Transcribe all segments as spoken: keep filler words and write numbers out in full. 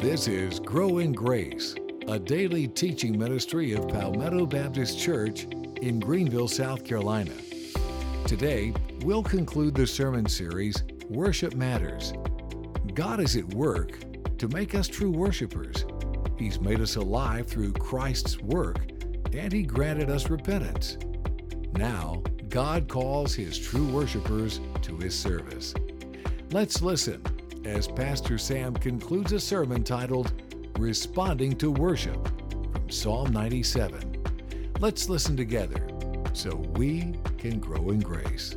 This is Grow in Grace, a daily teaching ministry of Palmetto Baptist Church in Greenville, South Carolina. Today, we'll conclude the sermon series, Worship Matters. God is at work to make us true worshipers. He's made us alive through Christ's work, and He granted us repentance. Now, God calls His true worshipers to His service. Let's listen as Pastor Sam concludes a sermon titled, Responding to Worship, from Psalm ninety-seven. Let's listen together so we can grow in grace.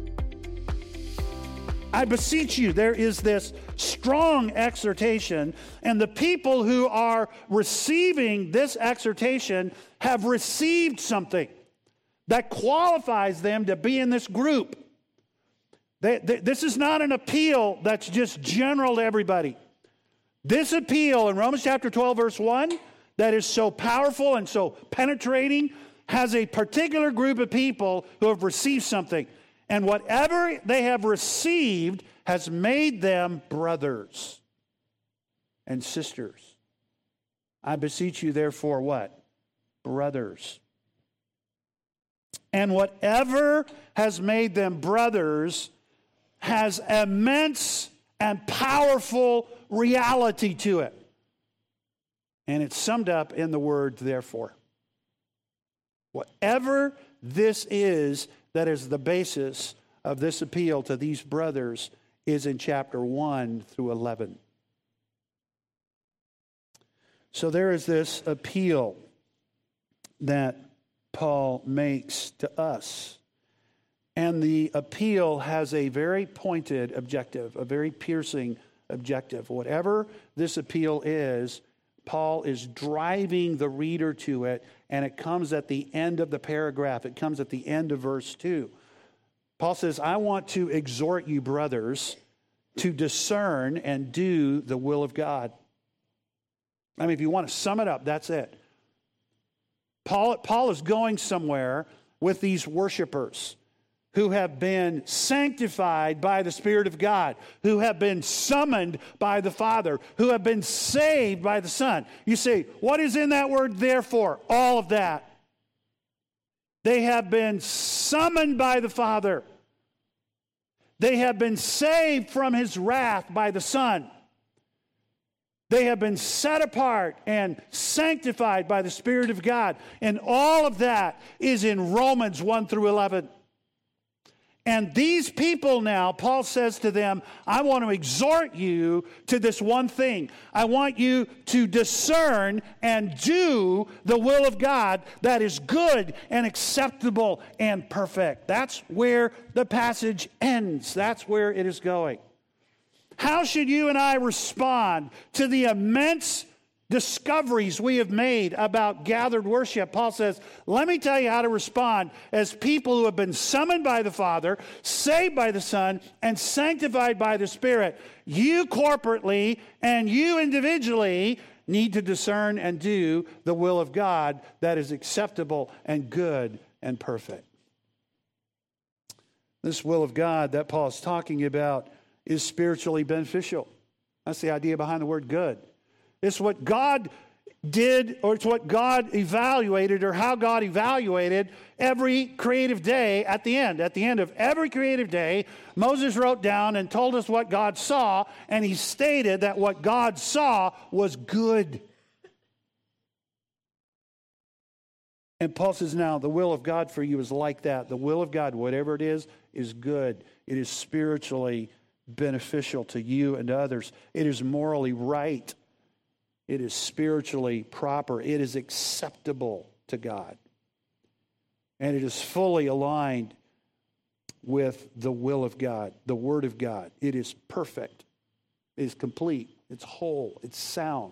I beseech you, there is this strong exhortation, and the people who are receiving this exhortation have received something that qualifies them to be in this group. They, they, this is not an appeal that's just general to everybody. This appeal in Romans chapter twelve, verse one, that is so powerful and so penetrating, has a particular group of people who have received something. And whatever they have received has made them brothers and sisters. I beseech you, therefore, what? Brothers. And whatever has made them brothers has immense and powerful reality to it. And it's summed up in the word, therefore. Whatever this is that is the basis of this appeal to these brothers is in chapter one through eleven. So there is this appeal that Paul makes to us. And the appeal has a very pointed objective, a very piercing objective. Whatever this appeal is, Paul is driving the reader to it, and it comes at the end of the paragraph. It comes at the end of verse two. Paul says, I want to exhort you, brothers, to discern and do the will of God. I mean, if you want to sum it up, that's it. Paul, Paul is going somewhere with these worshipers who have been sanctified by the Spirit of God, who have been summoned by the Father, who have been saved by the Son. You say, what is in that word, therefore? All of that. They have been summoned by the Father. They have been saved from His wrath by the Son. They have been set apart and sanctified by the Spirit of God. And all of that is in Romans one through eleven. And these people now, Paul says to them, I want to exhort you to this one thing. I want you to discern and do the will of God that is good and acceptable and perfect. That's where the passage ends. That's where it is going. How should you and I respond to the immense discoveries we have made about gathered worship? Paul says, let me tell you how to respond as people who have been summoned by the Father, saved by the Son, and sanctified by the Spirit. You corporately and you individually need to discern and do the will of God that is acceptable and good and perfect. This will of God that Paul is talking about is spiritually beneficial. That's the idea behind the word good. It's what God did, or it's what God evaluated, or how God evaluated every creative day at the end. At the end of every creative day, Moses wrote down and told us what God saw, and he stated that what God saw was good. And Paul says, now, the will of God for you is like that. The will of God, whatever it is, is good. It is spiritually beneficial to you and to others. It is morally right. It is spiritually proper. It is acceptable to God. And it is fully aligned with the will of God, the Word of God. It is perfect. It is complete. It's whole. It's sound.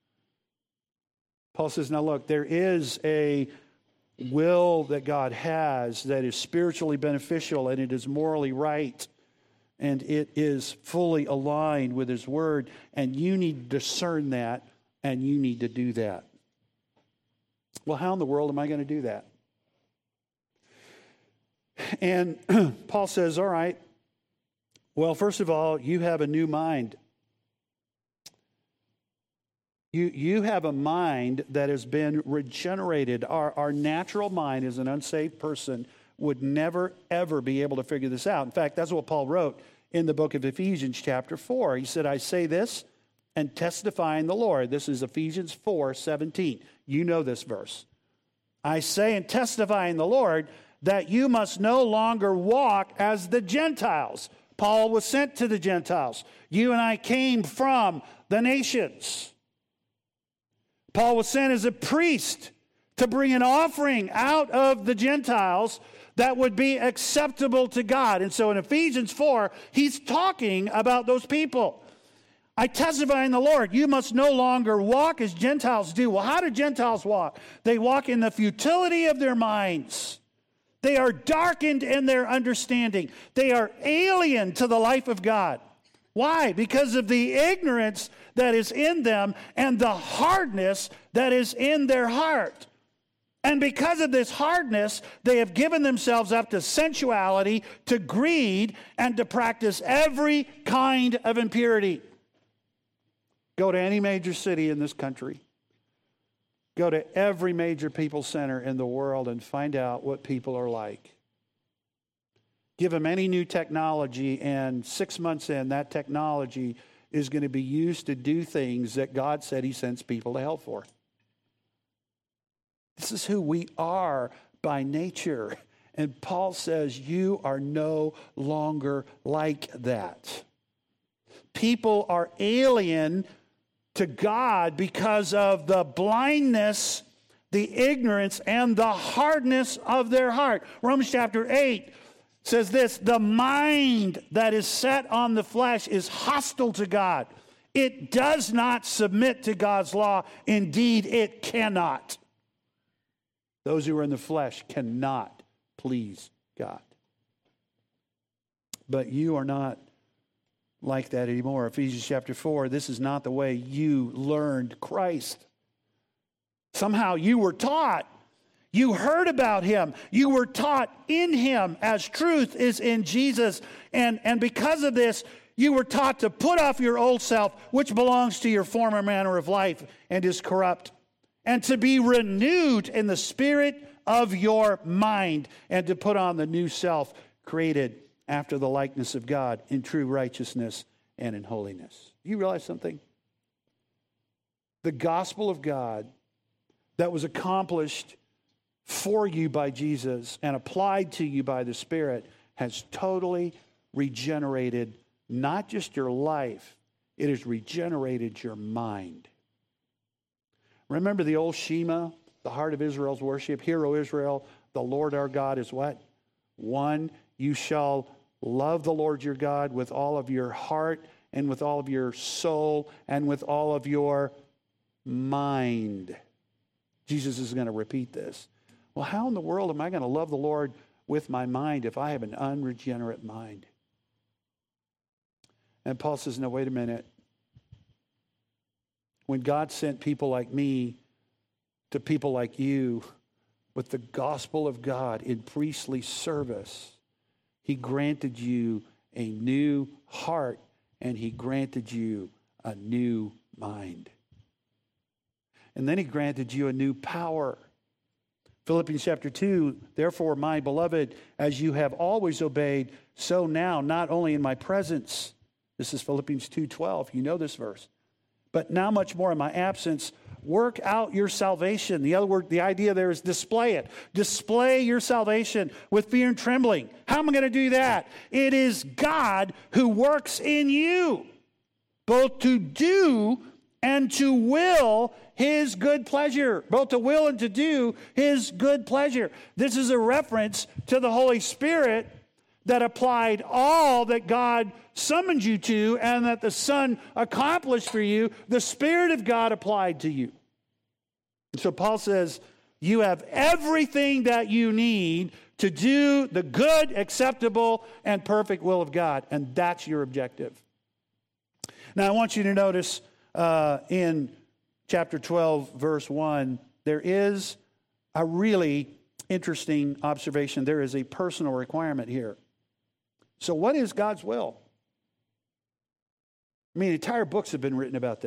Paul says, now look, there is a will that God has that is spiritually beneficial, and it is morally right. And it is fully aligned with His Word. And you need to discern that. And you need to do that. Well, how in the world am I going to do that? And Paul says, all right, well, first of all, you have a new mind. You, you have a mind that has been regenerated. Our, our natural mind as an unsaved person would never, ever be able to figure this out. In fact, that's what Paul wrote in the book of Ephesians chapter four. He said, I say this and testify in the Lord. This is Ephesians four seventeen. You know this verse. I say and testify in the Lord that you must no longer walk as the Gentiles. Paul was sent to the Gentiles. You and I came from the nations. Paul was sent as a priest to bring an offering out of the Gentiles that would be acceptable to God. And so in Ephesians four, he's talking about those people. I testify in the Lord, you must no longer walk as Gentiles do. Well, how do Gentiles walk? They walk in the futility of their minds. They are darkened in their understanding. They are alien to the life of God. Why? Because of the ignorance that is in them and the hardness that is in their heart. And because of this hardness, they have given themselves up to sensuality, to greed, and to practice every kind of impurity. Go to any major city in this country. Go to every major people center in the world and find out what people are like. Give them any new technology, and six months in, that technology is going to be used to do things that God said he sends people to hell for. This is who we are by nature. And Paul says, you are no longer like that. People are alien to God because of the blindness, the ignorance, and the hardness of their heart. Romans chapter eight says this, the mind that is set on the flesh is hostile to God. It does not submit to God's law. Indeed, it cannot. Those who are in the flesh cannot please God. But you are not like that anymore. Ephesians chapter four, this is not the way you learned Christ. Somehow you were taught. You heard about him. You were taught in him as truth is in Jesus. And, and because of this, you were taught to put off your old self, which belongs to your former manner of life and is corrupt, and to be renewed in the spirit of your mind, and to put on the new self created after the likeness of God in true righteousness and in holiness. You realize something? The gospel of God that was accomplished for you by Jesus and applied to you by the Spirit has totally regenerated not just your life, it has regenerated your mind. Remember the old Shema, the heart of Israel's worship? Hear, O Israel, the Lord our God is what? One, you shall love the Lord your God with all of your heart and with all of your soul and with all of your mind. Jesus is going to repeat this. Well, how in the world am I going to love the Lord with my mind if I have an unregenerate mind? And Paul says, no, wait a minute. When God sent people like me to people like you with the gospel of God in priestly service, he granted you a new heart and he granted you a new mind. And then he granted you a new power. Philippians chapter two, therefore, my beloved, as you have always obeyed, so now, not only in my presence, this is Philippians two twelve, you know this verse, but now much more in my absence, work out your salvation. The other word, the idea there is display it. Display your salvation with fear and trembling. How am I going to do that? It is God who works in you, both to do and to will his good pleasure. Both to will and to do his good pleasure. This is a reference to the Holy Spirit that applied all that God summoned you to and that the Son accomplished for you. The Spirit of God applied to you. And so Paul says, you have everything that you need to do the good, acceptable, and perfect will of God. And that's your objective. Now I want you to notice uh, in chapter twelve, verse one, there is a really interesting observation. There is a personal requirement here. So what is God's will? I mean, entire books have been written about this.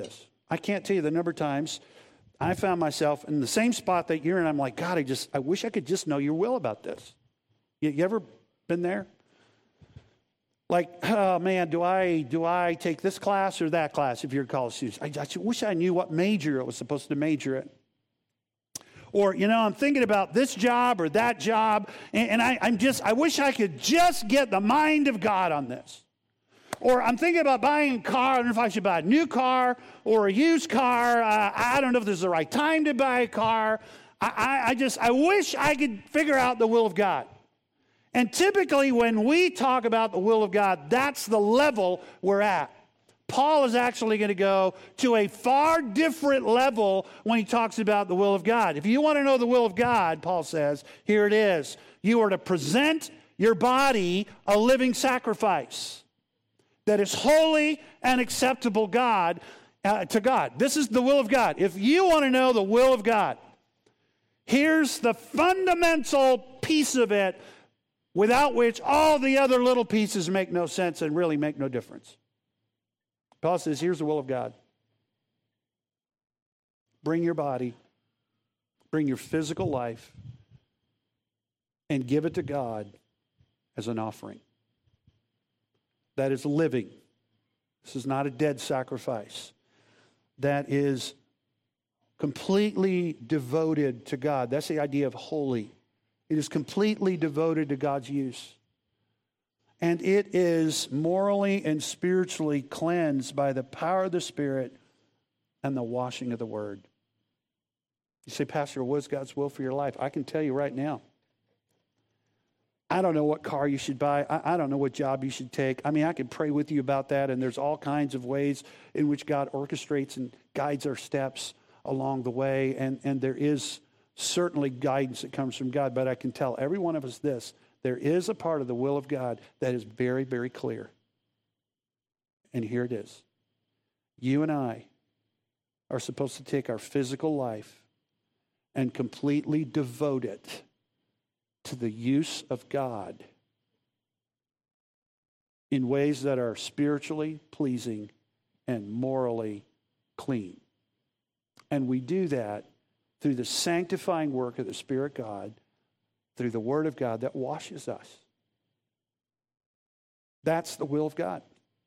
I can't tell you the number of times I found myself in the same spot that you're in. I'm like, God, I just, I wish I could just know your will about this. You, you ever been there? Like, oh man, do I do I take this class or that class if you're a college student? I, I wish I knew what major it was supposed to major in. Or, you know, I'm thinking about this job or that job, and, and I, I'm just, I wish I could just get the mind of God on this. Or I'm thinking about buying a car. I don't know if I should buy a new car or a used car. Uh, I don't know if this is the right time to buy a car. I, I, I just, I wish I could figure out the will of God. And typically when we talk about the will of God, that's the level we're at. Paul is actually going to go to a far different level when he talks about the will of God. If you want to know the will of God, Paul says, here it is. You are to present your body a living sacrifice that is holy and acceptable God uh, to God. This is the will of God. If you want to know the will of God, here's the fundamental piece of it, without which all the other little pieces make no sense and really make no difference. Paul says, here's the will of God. Bring your body, bring your physical life, and give it to God as an offering. That is living. This is not a dead sacrifice. That is completely devoted to God. That's the idea of holy. It is completely devoted to God's use. And it is morally and spiritually cleansed by the power of the Spirit and the washing of the Word. You say, Pastor, what is God's will for your life? I can tell you right now. I don't know what car you should buy. I, I don't know what job you should take. I mean, I could pray with you about that, and there's all kinds of ways in which God orchestrates and guides our steps along the way, and, and there is certainly guidance that comes from God, but I can tell every one of us this. There is a part of the will of God that is very, very clear. And here it is. You and I are supposed to take our physical life and completely devote it to the use of God in ways that are spiritually pleasing and morally clean. And we do that through the sanctifying work of the Spirit God, through the Word of God that washes us. That's the will of God.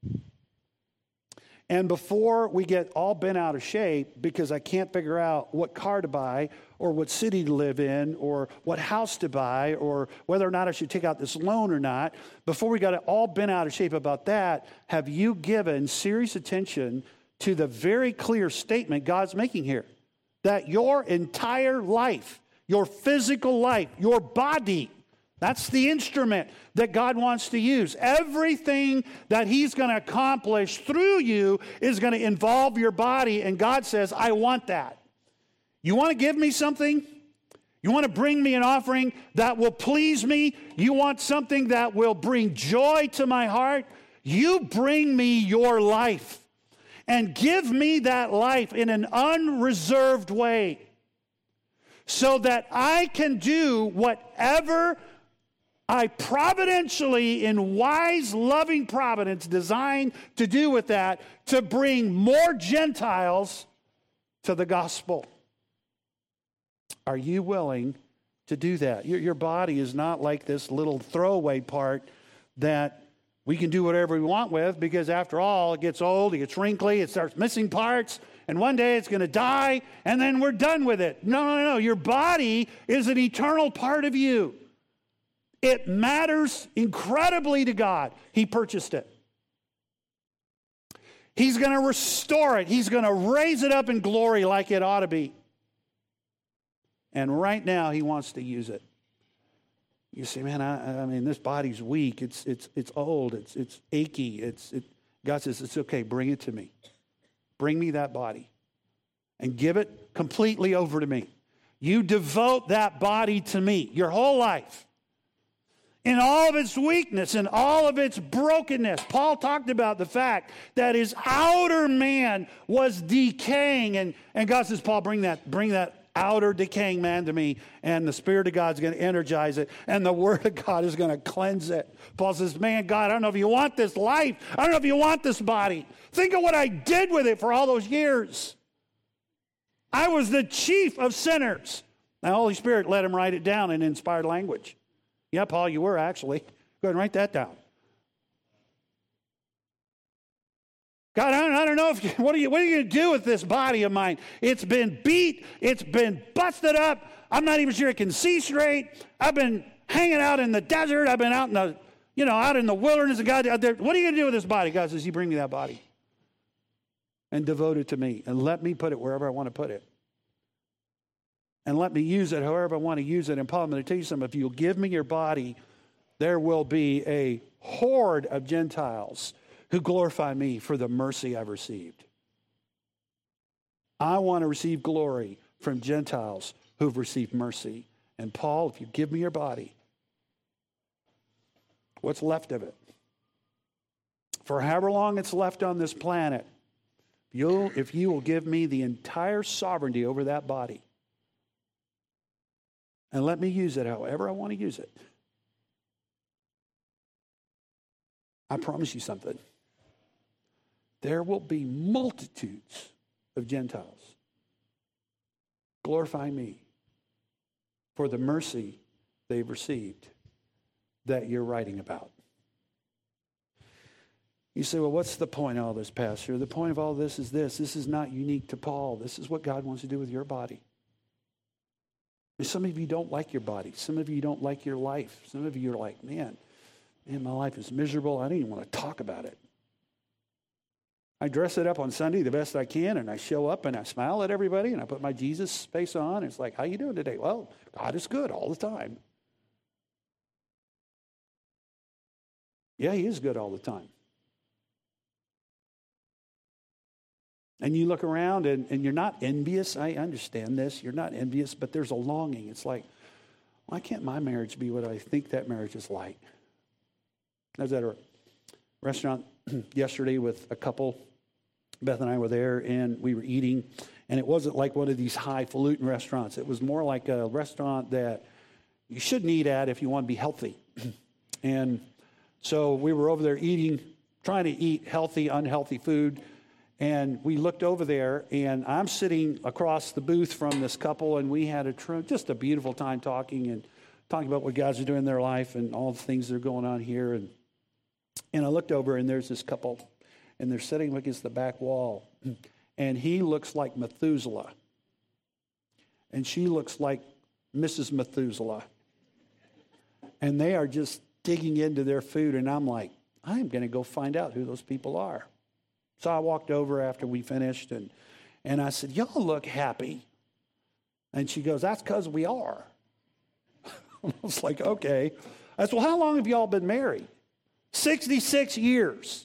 And before we get all bent out of shape because I can't figure out what car to buy or what city to live in or what house to buy or whether or not I should take out this loan or not, before we got it all bent out of shape about that, have you given serious attention to the very clear statement God's making here? That your entire life, your physical life, your body, that's the instrument that God wants to use. Everything that He's going to accomplish through you is going to involve your body, and God says, I want that. You want to give me something? You want to bring me an offering that will please me? You want something that will bring joy to my heart? You bring me your life. And give me that life in an unreserved way so that I can do whatever I providentially, in wise, loving providence, designed to do with that to bring more Gentiles to the gospel. Are you willing to do that? Your, your body is not like this little throwaway part that we can do whatever we want with, because after all, it gets old, it gets wrinkly, it starts missing parts, and one day it's going to die, and then we're done with it. No, no, no. Your body is an eternal part of you. It matters incredibly to God. He purchased it. He's going to restore it. He's going to raise it up in glory like it ought to be. And right now, He wants to use it. You say, man, I, I mean, this body's weak. It's it's it's old. It's it's achy. It's it. God says, it's okay. Bring it to me. Bring me that body, and give it completely over to me. You devote that body to me, your whole life, in all of its weakness, in all of its brokenness. Paul talked about the fact that his outer man was decaying, and and God says, Paul, bring that bring that outer decaying man to me, and the Spirit of God's going to energize it, and the Word of God is going to cleanse it. Paul says, man, God, I don't know if you want this life. I don't know if you want this body. Think of what I did with it for all those years. I was the chief of sinners. Now, the Holy Spirit let him write it down in inspired language. Yeah, Paul, you were actually. Go ahead and write that down. God, I don't, I don't know if you, what are you what are you going to do with this body of mine? It's been beat. It's been busted up. I'm not even sure it can see straight. I've been hanging out in the desert. I've been out in the, you know, out in the wilderness. And God, what are you going to do with this body? God says, you bring me that body and devote it to me and let me put it wherever I want to put it. And let me use it however I want to use it. And Paul, I'm going to tell you something. If you'll give me your body, there will be a horde of Gentiles who glorify me for the mercy I've received. I want to receive glory from Gentiles who've received mercy. And Paul, if you give me your body, what's left of it? For however long it's left on this planet, you'll, if you will give me the entire sovereignty over that body, and let me use it however I want to use it, I promise you something. There will be multitudes of Gentiles glorifying me for the mercy they've received that you're writing about. You say, well, what's the point of all this, Pastor? The point of all this is this. This is not unique to Paul. This is what God wants to do with your body. And some of you don't like your body. Some of you don't like your life. Some of you are like, man, man, my life is miserable. I don't even want to talk about it. I dress it up on Sunday the best I can, and I show up and I smile at everybody, and I put my Jesus face on. It's like, how you doing today? Well, God is good all the time. Yeah, he is good all the time. And you look around, and, and you're not envious. I understand this. You're not envious, but there's a longing. It's like, why can't my marriage be what I think that marriage is like? I was at a restaurant yesterday with a couple. Beth and I were there, and we were eating, and it wasn't like one of these highfalutin restaurants. It was more like a restaurant that you shouldn't eat at if you want to be healthy. And so we were over there eating, trying to eat healthy, unhealthy food, and we looked over there, and I'm sitting across the booth from this couple, and we had a tr- just a beautiful time talking and talking about what guys are doing in their life and all the things that are going on here. And and I looked over, and there's this couple, and they're sitting against the back wall, and he looks like Methuselah, and she looks like Missus Methuselah, and they are just digging into their food, and I'm like, I'm going to go find out who those people are. So I walked over after we finished, and, and I said, y'all look happy. And she goes, that's because we are. I was like, okay. I said, well, how long have y'all been married? sixty-six years.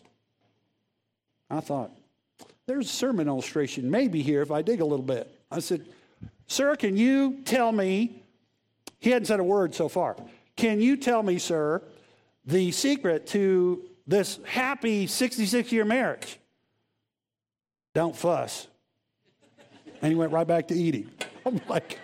I thought, there's a sermon illustration maybe here if I dig a little bit. I said, sir, can you tell me, he hadn't said a word so far, can you tell me, sir, the secret to this happy sixty-six-year marriage? Don't fuss. And he went right back to eating. I'm like,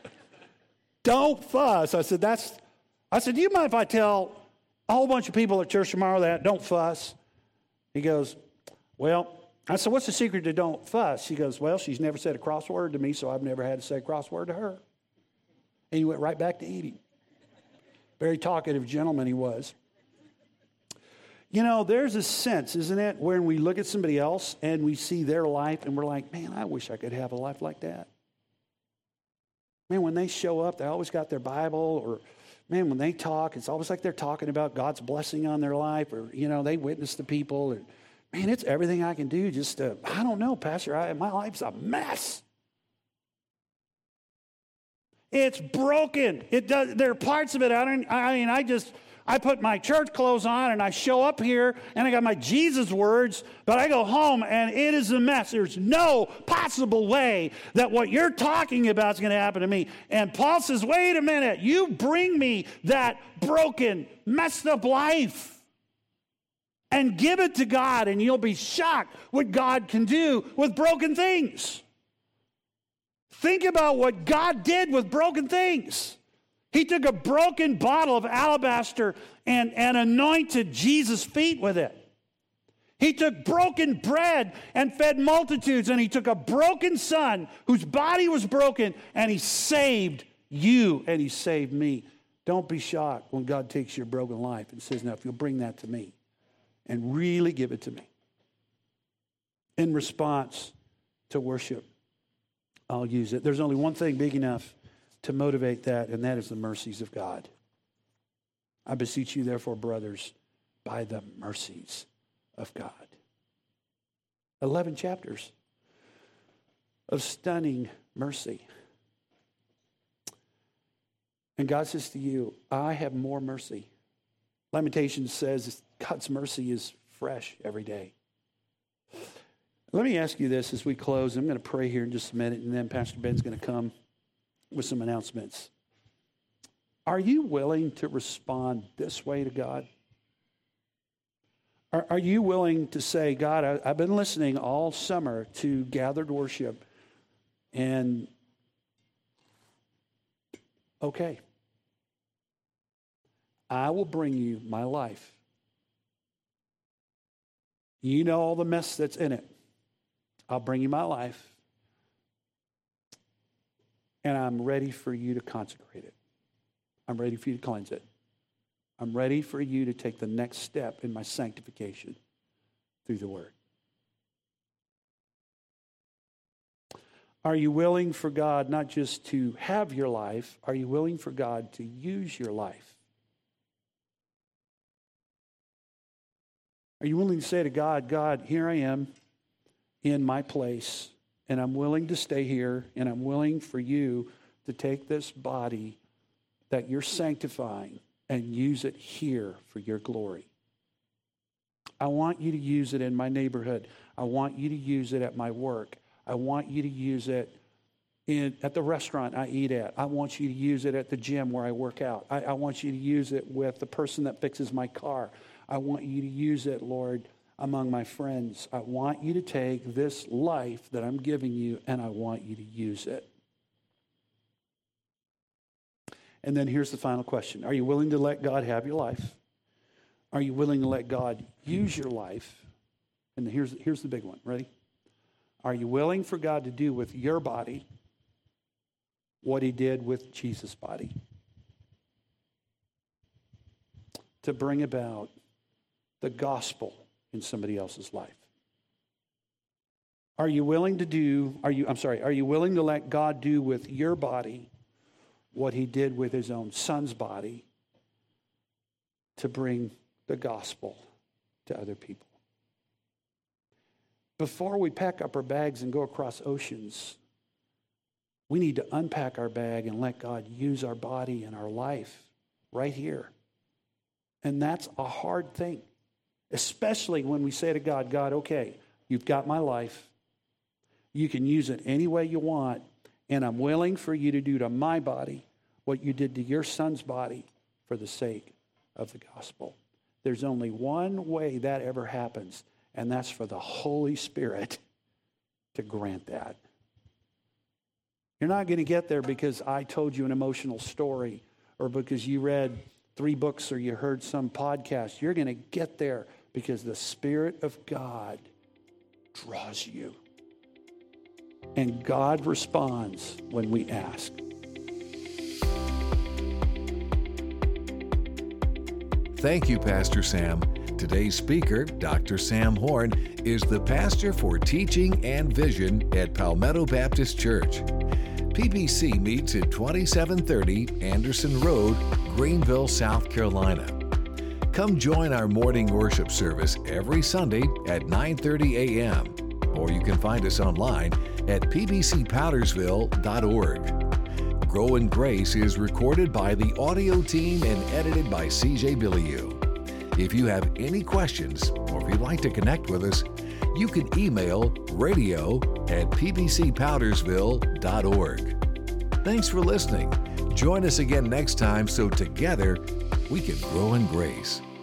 don't fuss. I said, that's, I said, do you mind if I tell a whole bunch of people at church tomorrow that don't fuss? He goes, well, I said, what's the secret to don't fuss? He goes, well, she's never said a crossword to me, so I've never had to say a crossword to her. And he went right back to eating. Very talkative gentleman he was. You know, there's a sense, isn't it, when we look at somebody else and we see their life and we're like, man, I wish I could have a life like that. Man, when they show up, they always got their Bible, or, man, when they talk, it's always like they're talking about God's blessing on their life, or, you know, they witness to people. And, man, it's everything I can do just to, I don't know, Pastor, I, my life's a mess. It's broken. It does. There are parts of it, I don't, I mean, I just... I put my church clothes on and I show up here and I got my Jesus words, but I go home and it is a mess. There's no possible way that what you're talking about is going to happen to me. And Paul says, wait a minute, you bring me that broken, messed up life and give it to God, and you'll be shocked what God can do with broken things. Think about what God did with broken things. He took a broken bottle of alabaster and, and anointed Jesus' feet with it. He took broken bread and fed multitudes, and he took a broken son whose body was broken, and he saved you, and he saved me. Don't be shocked when God takes your broken life and says, now, if you'll bring that to me and really give it to me in response to worship, I'll use it. There's only one thing big enough to motivate that, and that is the mercies of God. I beseech you, therefore, brothers, by the mercies of God. Eleven chapters of stunning mercy. And God says to you, I have more mercy. Lamentations says God's mercy is fresh every day. Let me ask you this as we close. I'm going to pray here in just a minute, and then Pastor Ben's going to come with some announcements. Are you willing to respond this way to God? Are, are you willing to say, God, I, I've been listening all summer to gathered worship, and okay, I will bring you my life. You know all the mess that's in it. I'll bring you my life, and I'm ready for you to consecrate it. I'm ready for you to cleanse it. I'm ready for you to take the next step in my sanctification through the Word. Are you willing for God not just to have your life, are you willing for God to use your life? Are you willing to say to God, God, here I am in my place, and I'm willing to stay here, and I'm willing for you to take this body that you're sanctifying and use it here for your glory. I want you to use it in my neighborhood. I want you to use it at my work. I want you to use it in, at the restaurant I eat at. I want you to use it at the gym where I work out. I, I want you to use it with the person that fixes my car. I want you to use it, Lord, among my friends. I want you to take this life that I'm giving you, and I want you to use it. And then here's the final question. Are you willing to let God have your life? Are you willing to let God use your life? And here's, here's the big one. Ready? Are you willing for God to do with your body what he did with Jesus' body? To bring about the gospel in somebody else's life. Are you willing to do, are you, I'm sorry, are you willing to let God do with your body what he did with his own son's body to bring the gospel to other people? Before we pack up our bags and go across oceans, we need to unpack our bag and let God use our body and our life right here. And that's a hard thing, especially when we say to God, God, okay, you've got my life. You can use it any way you want, and I'm willing for you to do to my body what you did to your son's body for the sake of the gospel. There's only one way that ever happens, and that's for the Holy Spirit to grant that. You're not going to get there because I told you an emotional story or because you read three books or you heard some podcast. You're going to get there because the Spirit of God draws you. And God responds when we ask. Thank you, Pastor Sam. Today's speaker, Doctor Sam Horn, is the pastor for teaching and vision at Palmetto Baptist Church. P B C meets at twenty-seven thirty Anderson Road, Greenville, South Carolina. Come join our morning worship service every Sunday at nine thirty a.m. or you can find us online at p b c powdersville dot org. Grow in Grace is recorded by the audio team and edited by C J Billiou. If you have any questions or if you'd like to connect with us, you can email radio at p b c powdersville dot org. Thanks for listening. Join us again next time so together we can grow in grace.